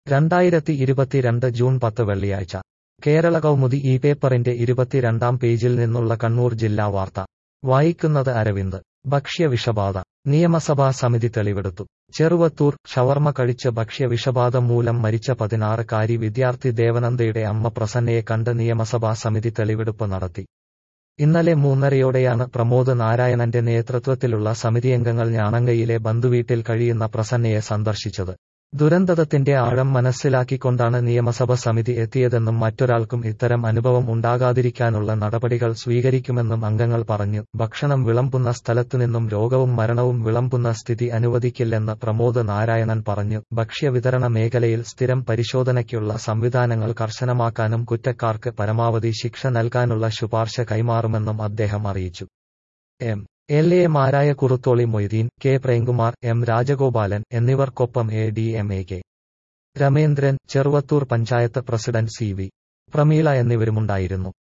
2022 June 10 വെള്ളിയാഴ്ച കേരള കൗമുദി ഈ പേപ്പറിന്റെ 22-ാം പേജിൽ നിന്നുള്ള കണ്ണൂർ ജില്ലാ വാർത്ത വായിക്കുന്നത് അരവിന്ദ്. ഭക്ഷ്യവിഷബാധ നിയമസഭാ സമിതി തെളിവെടുത്തു. ചെറുവത്തൂർ ഷവർമ കഴിച്ച് ഭക്ഷ്യവിഷബാധ മൂലം മരിച്ച 16-കാരി വിദ്യാർത്ഥി ദേവനന്ദയുടെ അമ്മ പ്രസന്നയെ കണ്ട് നിയമസഭാ സമിതി തെളിവെടുപ്പ് നടത്തി. ഇന്നലെ 3:30-യോടെയാണ് പ്രമോദ് നാരായണന്റെ നേതൃത്വത്തിലുള്ള സമിതിയംഗങ്ങൾ ഞാണങ്കയിലെ ബന്ധുവീട്ടിൽ കഴിയുന്ന പ്രസന്നയെ സന്ദർശിച്ചത്. ദുരന്തത്തിന്റെ ആഴം മനസ്സിലാക്കിക്കൊണ്ടാണ് നിയമസഭ സമിതി എത്തിയതെന്നും മറ്റൊരാൾക്കും ഇത്തരം അനുഭവം ഉണ്ടാകാതിരിക്കാനുള്ള നടപടികൾ സ്വീകരിക്കുമെന്നും അംഗങ്ങൾ പറഞ്ഞു. ഭക്ഷണം വിളമ്പുന്ന സ്ഥലത്തുനിന്നും രോഗവും മരണവും വിളമ്പുന്ന സ്ഥിതി അനുവദിക്കില്ലെന്ന് പ്രമോദ് നാരായണൻ പറഞ്ഞു. ഭക്ഷ്യവിതരണ മേഖലയിൽ സ്ഥിരം പരിശോധനയ്ക്കുള്ള സംവിധാനങ്ങൾ കർശനമാക്കാനും കുറ്റക്കാർക്ക് പരമാവധി ശിക്ഷ നൽകാനുള്ള ശുപാർശ കൈമാറുമെന്നും അദ്ദേഹം അറിയിച്ചു. എം.എൽ.എമാരായ കുറുത്തോളി മൊയ്തീൻ, കെ. പ്രേംകുമാർ, എം. രാജഗോപാലൻ എന്നിവർക്കൊപ്പം ADM A K. Ramendran, Cheruvathur panchayat president CV. Prameela എന്നിവരുമുണ്ടായിരുന്നു.